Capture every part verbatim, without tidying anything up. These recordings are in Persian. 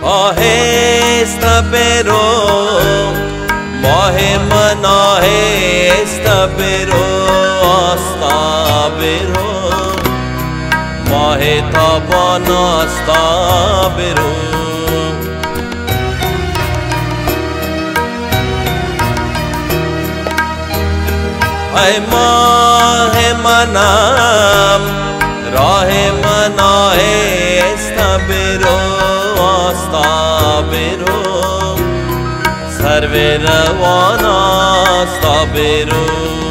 آهسته برو ماه من، آهسته برو آستا برو ماه تابان آستا برو. ای ماه منم راه من، آهسته برو آستا برو سرو روان آستا برو.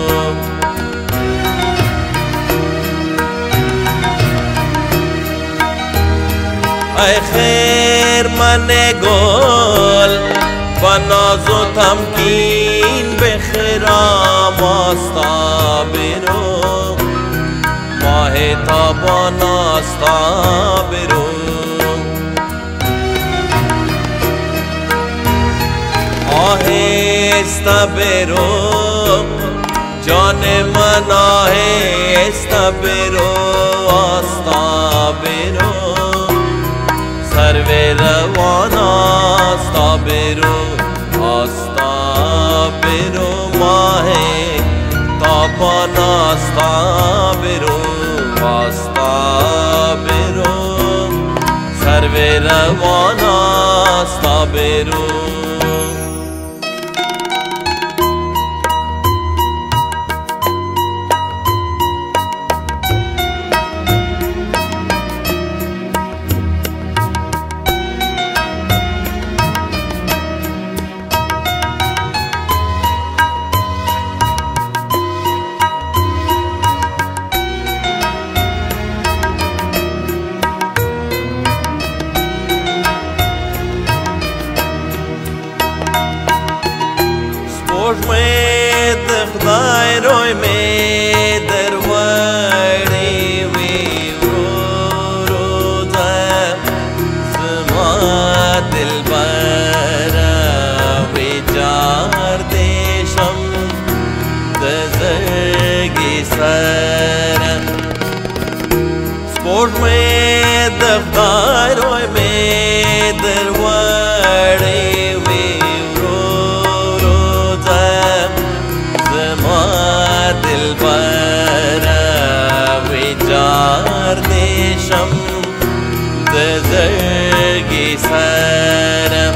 ای خیر من گل با ناز و تمکین بخرام آستا برو ماه تابان آستا برو. آهسته برو جان من، آهسته برو آستا برو سرو روان آستا برو آستا برو ماه تابان آستا برو آستا برو سرو روان آستا برو. سپوږمۍ د خدای روی مې در وړې وي ورو ورو ځه زما دلبره ویجار دې شم د زړګي سره. سپوږمۍ د خدای روی مې در وړې ویجار دیشم د زړګي سره.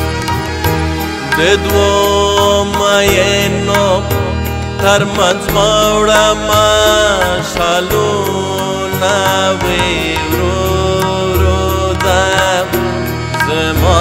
د دوو مینو ترمنځ موړمه شالونه وی ورو ورو ځه زما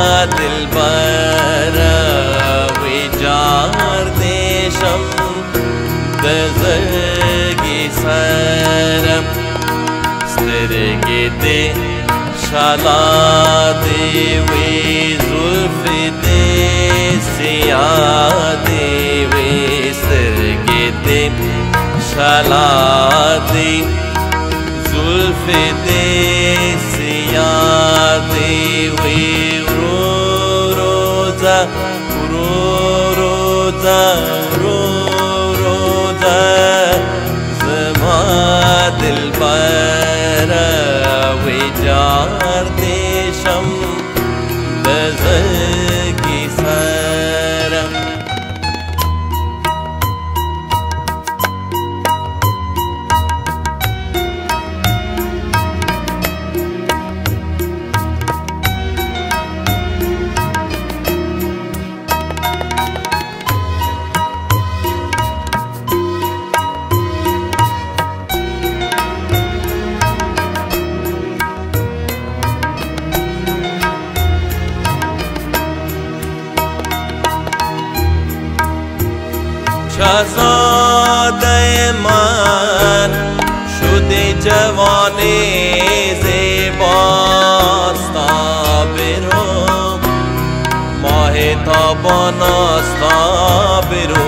دلبره ویجار دیشم د زړګي سره. سترګې دې شالا دې وي زلفې دې سیاه دې وي سترګې دې شالا دې زلفې دې سیاه دې وي ورو ورو ځه ورو ورو ځه ورو زما دلبره ویجار دیشم د زړګي سره. شاهزاده من شدی جوانی زیباستا برو ماه تابان آستا برو.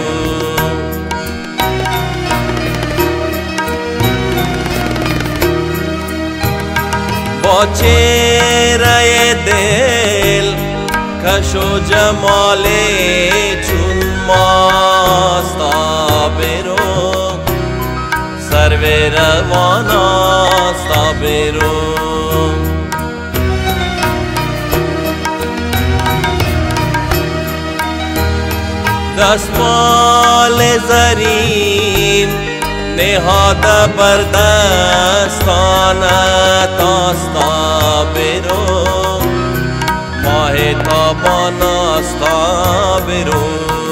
با چهره دل کش و جمال چون ماستا برو سرو روان آستا برو. دستمال زرین نهاده بر دستانت آستا برو ماه تابان آستا برو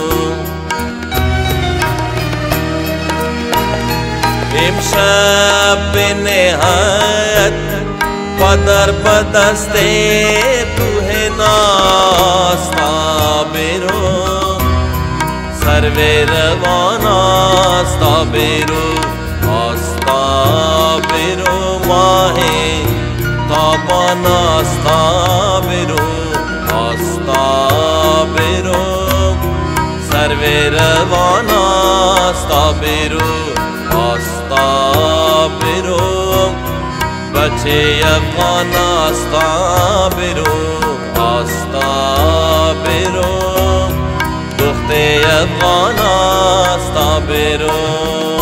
امشب به نهایت قدر به دست تو ہے ناستا برو سرو روان آستا برو آستا برو ماه تابان آستا برو آستا برو سرو روان آستا برو آستا برو بچه افغان آستا برو آستا برو دخت افغان آستا برو